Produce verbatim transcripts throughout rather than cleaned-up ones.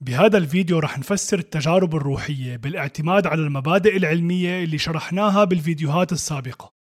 بهذا الفيديو رح نفسر التجارب الروحية بالاعتماد على المبادئ العلمية اللي شرحناها بالفيديوهات السابقة.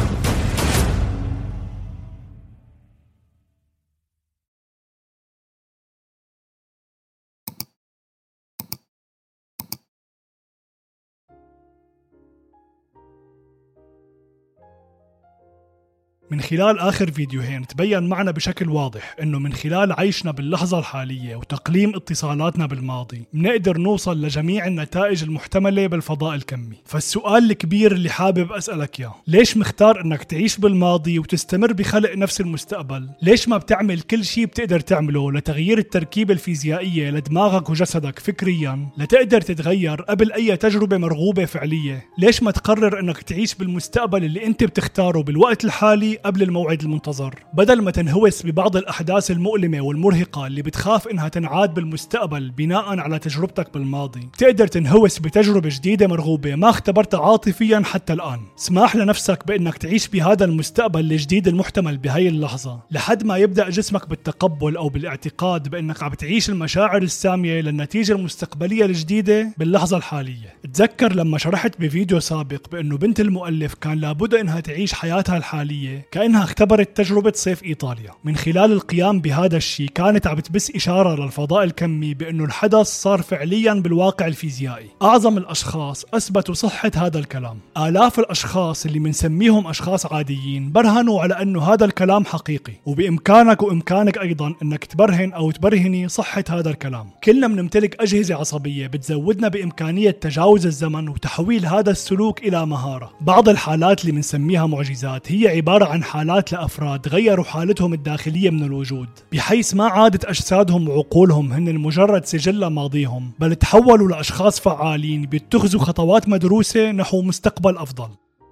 من خلال آخر فيديوهين تبين معنا بشكل واضح إنه من خلال عيشنا باللحظة الحالية وتقليم اتصالاتنا بالماضي بنقدر نوصل لجميع النتائج المحتملة بالفضاء الكمي. فالسؤال الكبير اللي حابب أسألك إياه، ليش مختار إنك تعيش بالماضي وتستمر بخلق نفس المستقبل؟ ليش ما بتعمل كل شيء بتقدر تعمله لتغيير التركيبة الفيزيائية لدماغك وجسدك فكريا لتقدر تتغير قبل أي تجربة مرغوبة فعلية؟ ليش ما تقرر إنك تعيش بالمستقبل اللي أنت بتختاره بالوقت الحالي قبل الموعد المنتظر، بدل ما تنهوس ببعض الأحداث المؤلمة والمرهقة اللي بتخاف إنها تنعاد بالمستقبل بناء على تجربتك بالماضي؟ تقدر تنهوس بتجربة جديدة مرغوبة ما اختبرتها عاطفيا حتى الآن. اسمح لنفسك بإنك تعيش بهذا المستقبل الجديد المحتمل بهاي اللحظة لحد ما يبدأ جسمك بالتقبل أو بالاعتقاد بإنك عم تعيش المشاعر السامية للنتيجة المستقبلية الجديدة باللحظة الحالية. تذكر لما شرحت بفيديو سابق بأنه بنت المؤلف كان لابد إنها تعيش حياتها الحالية كأنها اختبرت تجربة صيف إيطاليا. من خلال القيام بهذا الشيء كانت عم تبث إشارة للفضاء الكمي بأنه الحدث صار فعليا بالواقع الفيزيائي. أعظم الأشخاص أثبتوا صحة هذا الكلام. آلاف الأشخاص اللي منسميهم أشخاص عاديين برهنوا على أنه هذا الكلام حقيقي، وبإمكانك وإمكانك أيضا أنك تبرهن أو تبرهني صحة هذا الكلام. كلنا بنمتلك أجهزة عصبية بتزودنا بإمكانية تجاوز الزمن وتحويل هذا السلوك إلى مهارة. بعض الحالات اللي منسميها معجزات هي عبارة عن حالات لأفراد غيروا حالتهم الداخلية من الوجود، بحيث ما عادت أجسادهم وعقولهم هن مجرد سجل ماضيهم، بل تحولوا لأشخاص فعالين بيتخذوا خطوات مدروسة نحو مستقبل أفضل.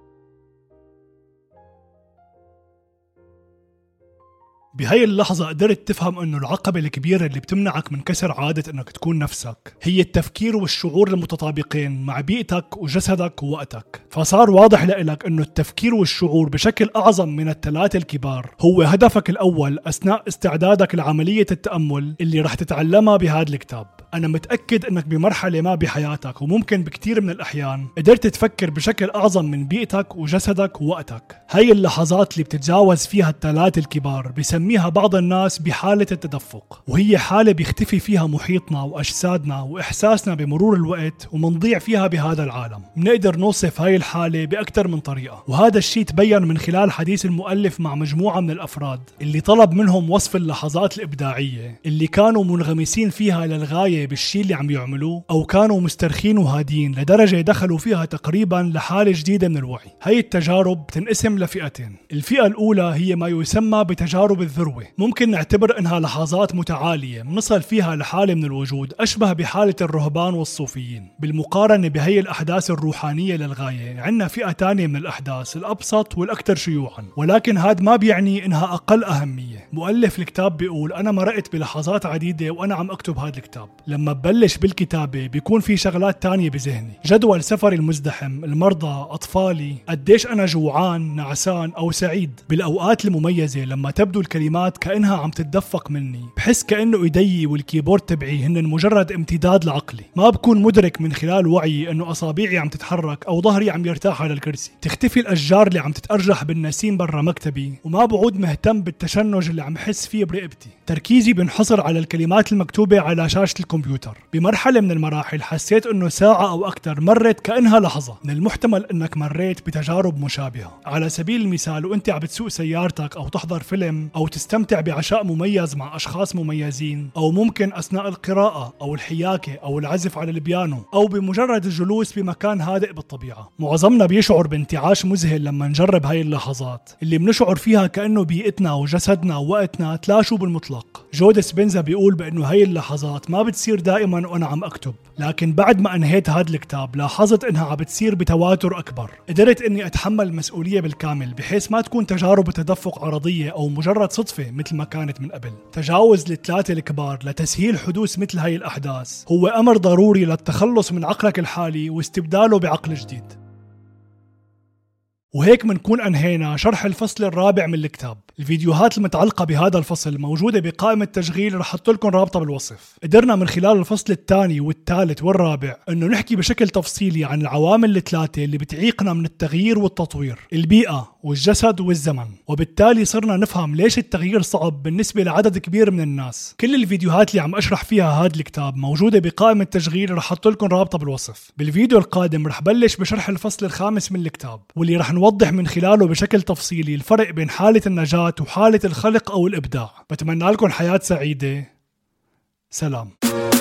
بهاي اللحظة قدرت تفهم انه العقبة الكبيرة اللي بتمنعك من كسر عادة انك تكون نفسك هي التفكير والشعور المتطابقين مع بيئتك وجسدك ووقتك. فصار واضح لإلك انه التفكير والشعور بشكل اعظم من الثلاثة الكبار هو هدفك الاول اثناء استعدادك لعملية التأمل اللي رح تتعلمها بهذا الكتاب. انا متأكد انك بمرحلة ما بحياتك وممكن بكتير من الاحيان قدرت تفكر بشكل اعظم من بيئتك وجسدك ووقتك. هاي اللحظات اللي بتتجاوز فيها الثلاثة الكبار بسميها ميها بعض الناس بحالة التدفق، وهي حالة بيختفي فيها محيطنا وأجسادنا وإحساسنا بمرور الوقت ومنضيع فيها بهذا العالم. بنقدر نوصف هاي الحالة بأكثر من طريقة، وهذا الشيء تبين من خلال حديث المؤلف مع مجموعة من الأفراد اللي طلب منهم وصف اللحظات الإبداعية اللي كانوا منغمسين فيها للغاية بالشيء اللي عم يعملوه، أو كانوا مسترخين وهادين لدرجة دخلوا فيها تقريبا لحالة جديدة من الوعي. هاي التجارب تنقسم لفئتين. الفئة الأولى هي ما يسمى بتجارب الذروة. ممكن نعتبر انها لحظات متعالية بنصل فيها لحالة من الوجود اشبه بحالة الرهبان والصوفيين. بالمقارنة بهي الاحداث الروحانية للغاية عندنا فئة تانية من الاحداث الابسط والاكثر شيوعا، ولكن هذا ما بيعني انها اقل اهمية. مؤلف الكتاب بيقول انا مرقت بلحظات عديدة وانا عم اكتب هذا الكتاب. لما ببلش بالكتابة بيكون في شغلات تانية بذهني، جدول سفري المزدحم، المرضى، اطفالي، قديش انا جوعان، نعسان او سعيد. بالاوقات المميزة لما تبدو الكلمات كأنها عم تتدفق مني، بحس كأنه ايدي والكيبورد تبعي هن مجرد امتداد لعقلي. ما بكون مدرك من خلال وعي انه اصابعي عم تتحرك او ظهري عم يرتاح على الكرسي. تختفي الاشجار اللي عم تتأرجح بالنسيم برا مكتبي، وما بعود مهتم بالتشنج اللي عم حس فيه برقبتي. تركيزي بينحصر على الكلمات المكتوبة على شاشة الكمبيوتر. بمرحلة من المراحل حسيت انه ساعة او اكثر مرت كأنها لحظة. من المحتمل انك مريت بتجارب مشابهة. على سبيل المثال وانت عم بتسوق سيارتك او تحضر فيلم او تستمتع بعشاء مميز مع أشخاص مميزين، أو ممكن أثناء القراءة أو الحياكة أو العزف على البيانو، أو بمجرد الجلوس بمكان هادئ بالطبيعة. معظمنا بيشعر بانتعاش مذهل لما نجرب هاي اللحظات اللي بنشعر فيها كأنه بيئتنا وجسدنا ووقتنا تلاشوا بالمطلق. جو ديسبنزا بيقول بأنه هاي اللحظات ما بتصير دائما وأنا عم أكتب، لكن بعد ما أنهيت هذا الكتاب لاحظت إنها عم بتصير بتواتر أكبر. قدرت إني أتحمل المسؤولية بالكامل بحيث ما تكون تجارب تدفق عرضية أو مجرد صدفة مثل ما كانت من قبل. تجاوز للثلاثة الكبار لتسهيل حدوث مثل هاي الأحداث هو أمر ضروري للتخلص من عقلك الحالي واستبداله بعقل جديد. وهيك منكون أنهينا شرح الفصل الرابع من الكتاب. الفيديوهات المتعلقة بهذا الفصل موجودة بقائمة تشغيل، رح أحط لكم رابطة بالوصف. قدرنا من خلال الفصل الثاني والثالث والرابع إنه نحكي بشكل تفصيلي عن العوامل الثلاثة اللي بتعيقنا من التغيير والتطوير: البيئة والجسد والزمن. وبالتالي صرنا نفهم ليش التغيير صعب بالنسبة لعدد كبير من الناس. كل الفيديوهات اللي عم أشرح فيها هذا الكتاب موجودة بقائمة تشغيل، رح أحط لكم رابطة بالوصف. بالفيديو القادم رح بلش بشرح الفصل الخامس من الكتاب، واللي رح نوضح من خلاله بشكل تفصيلي الفرق بين حالة النجاة وحالة الخلق أو الإبداع. بتمنى لكم حياة سعيدة. سلام.